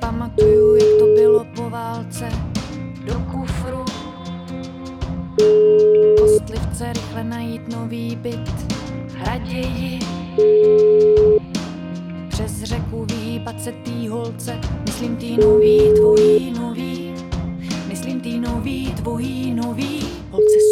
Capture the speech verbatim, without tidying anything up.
pamatuju, jak to bylo po válce. Do kufru kostlivce, rychle najít nový byt. Raději přes řeku vyhýbat se tý holce. Myslím tý nový, tvojí nový. Myslím tý nový, tvojí nový. Holce